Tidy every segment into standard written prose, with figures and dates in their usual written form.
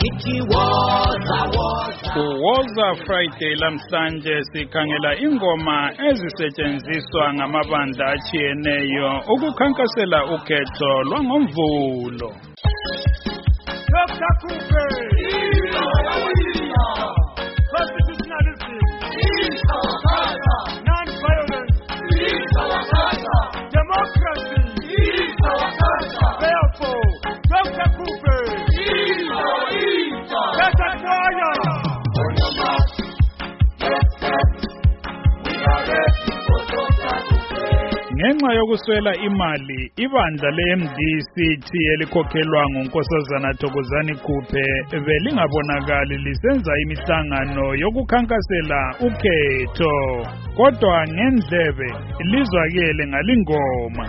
Woza Friday lamhlanje sikhangela ingoma ezisetshenziswa ngamabandla atshiyeneyo ukukhankasela ukhetho lwangomvulo. Dr. Kupe, constitutionalism, non-violence, democracy, therefore, Dr. Kupe, ngenxa yokuswela imali ibandla le-MDC elikhokhelwa nguNkosazana Thokozani Kupe belingabonakali lisenza imihlangano yokukhankasela ukhetho kodwa ngendlebe lizwakele ngalingoma.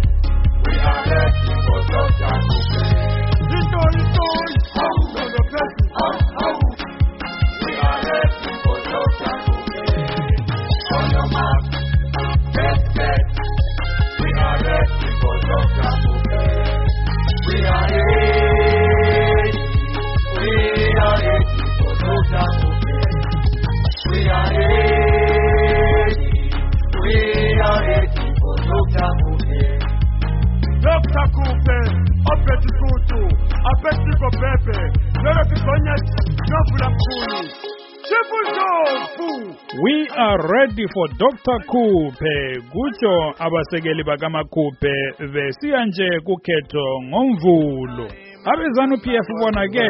Dr. Kupe, Opetikutu, Apetiko Pepe, Yorokikonya, Nofula Kuni, We are ready for Dr. Kupe, kucho abasekeli bakamaKupe besiya nje kukhetho ngomvulo. Abezanu PF bona ke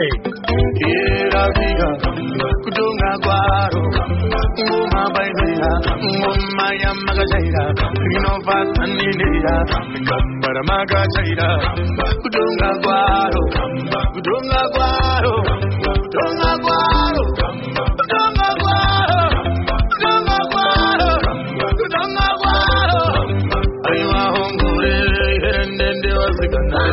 kudunga kwaro ngoma bayira ngoma yamagajaira inova sanilira ngambara magajaira kudunga kwaro kudunga kwaro kudunga kwaro kudunga kwaro kudunga kwaro kudunga kwaro aywa hongore herendende wasikana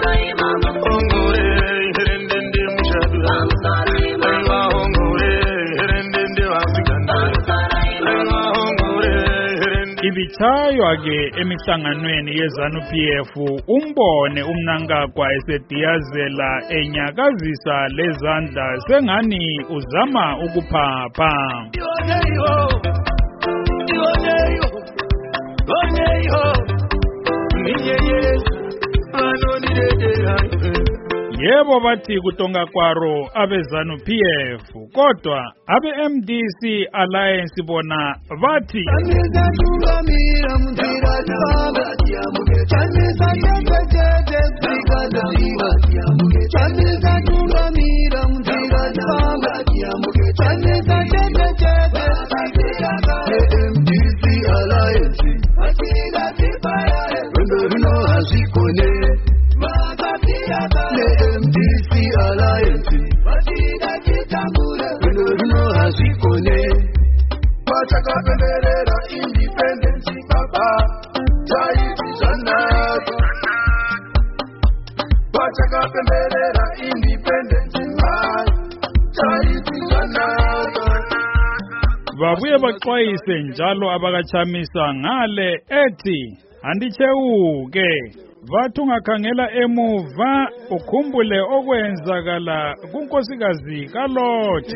ibithaywa ke emihlanganweni yezanu PF umbone umnankagwa esediyazela enyakazisa lezandla sengani uzama ukuphapha. Yebo bathi kutonga kwaro abezanu PF kodwa abe MDC Alliance bona bathi babuye baxwayise njalo abakachamisa ngale ethi andichewuke vathi ungakhangela emuva ukhumbule okwenzakala kunkosikazi kaLothe.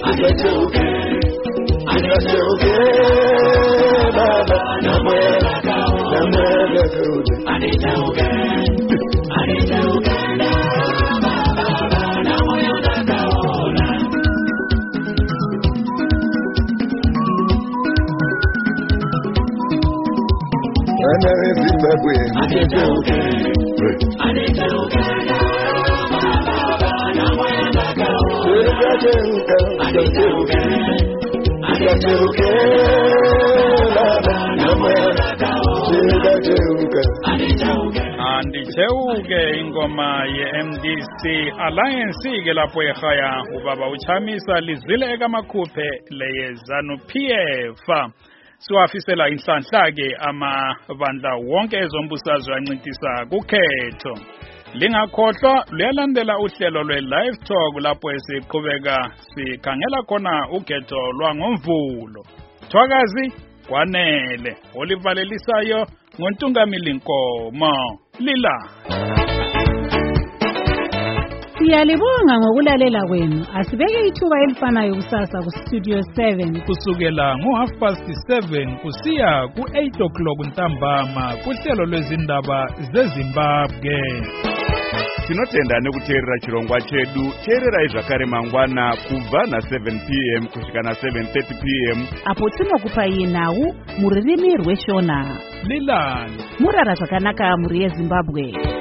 Andichewuke ingoma ye-MDC Alliance ke lapho ekhaya ubaba uchamisa lizile ekamaKupe leyezanu PF. Siwafisela inhlanhla ke amabandla wonke ezombusazwe ancintisa kukhetho. Lingakhohlwa luyalandela uhlelo lwe-Live Talk lapho esiqhubeka sikhangela khona ukhetho lwangomvulo. Thwakazi kwanele olivalelisayo ngoNtungamili Nkomo lila. Siyalibonga ngokulalela kwenu. Asibeke ithuba elifanayo kusasa ku Studio 7 kusukela ngo7:30 kusiya ku8 ntambama kuhlelo lwezindaba zeZimbabwe. Tinotenda nekuteerera chirongwa chedu. Teererai zvakare mangwana kubva na7 p.m. kusvika na7:30 p.m. apo tinokupai nhau muririmi rweshona. Lilani Murara zvakanaka muri yeZimbabwe.